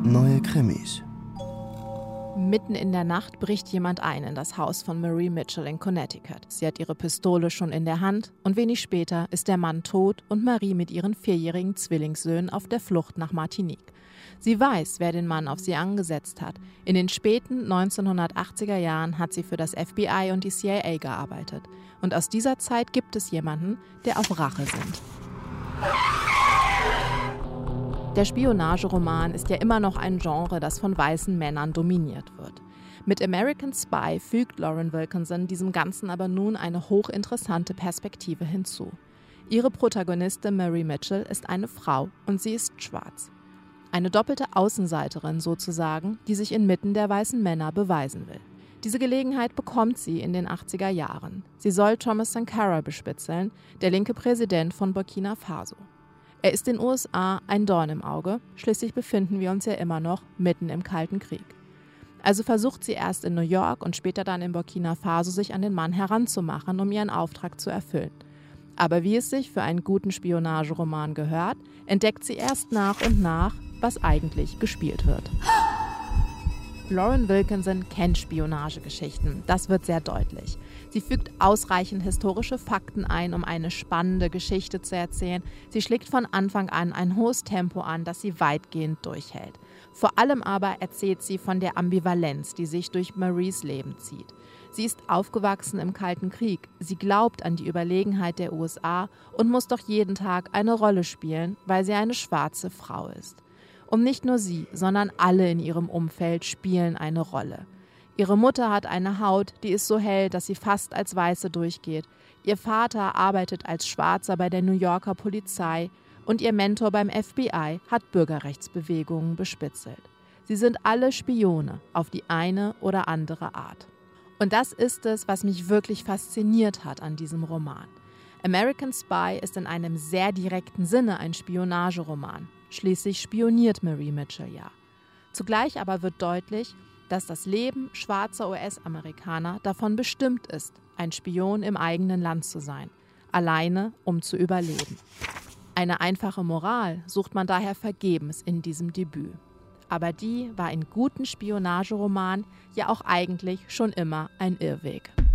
Neue Krimis. Mitten in der Nacht bricht jemand ein in das Haus von Marie Mitchell in Connecticut. Sie hat ihre Pistole schon in der Hand und wenig später ist der Mann tot und Marie mit ihren 4-jährigen Zwillingssöhnen auf der Flucht nach Martinique. Sie weiß, wer den Mann auf sie angesetzt hat. In den späten 1980er Jahren hat sie für das FBI und die CIA gearbeitet. Und aus dieser Zeit gibt es jemanden, der auf Rache sinnt. Der Spionageroman ist ja immer noch ein Genre, das von weißen Männern dominiert wird. Mit American Spy fügt Lauren Wilkinson diesem Ganzen aber nun eine hochinteressante Perspektive hinzu. Ihre Protagonistin Marie Mitchell ist eine Frau und sie ist schwarz. Eine doppelte Außenseiterin sozusagen, die sich inmitten der weißen Männer beweisen will. Diese Gelegenheit bekommt sie in den 80er Jahren. Sie soll Thomas Sankara bespitzeln, der linke Präsident von Burkina Faso. Er ist den USA ein Dorn im Auge, schließlich befinden wir uns ja immer noch mitten im Kalten Krieg. Also versucht sie erst in New York und später dann in Burkina Faso sich an den Mann heranzumachen, um ihren Auftrag zu erfüllen. Aber wie es sich für einen guten Spionageroman gehört, entdeckt sie erst nach und nach, was eigentlich gespielt wird. Lauren Wilkinson kennt Spionagegeschichten, das wird sehr deutlich. Sie fügt ausreichend historische Fakten ein, um eine spannende Geschichte zu erzählen. Sie schlägt von Anfang an ein hohes Tempo an, das sie weitgehend durchhält. Vor allem aber erzählt sie von der Ambivalenz, die sich durch Maries Leben zieht. Sie ist aufgewachsen im Kalten Krieg, sie glaubt an die Überlegenheit der USA und muss doch jeden Tag eine Rolle spielen, weil sie eine schwarze Frau ist. Und nicht nur sie, sondern alle in ihrem Umfeld spielen eine Rolle. Ihre Mutter hat eine Haut, die ist so hell, dass sie fast als Weiße durchgeht. Ihr Vater arbeitet als Schwarzer bei der New Yorker Polizei und ihr Mentor beim FBI hat Bürgerrechtsbewegungen bespitzelt. Sie sind alle Spione auf die eine oder andere Art. Und das ist es, was mich wirklich fasziniert hat an diesem Roman. American Spy ist in einem sehr direkten Sinne ein Spionageroman. Schließlich spioniert Marie Mitchell ja. Zugleich aber wird deutlich, dass das Leben schwarzer US-Amerikaner davon bestimmt ist, ein Spion im eigenen Land zu sein, alleine um zu überleben. Eine einfache Moral sucht man daher vergebens in diesem Debüt. Aber die war in guten Spionageromanen ja auch eigentlich schon immer ein Irrweg.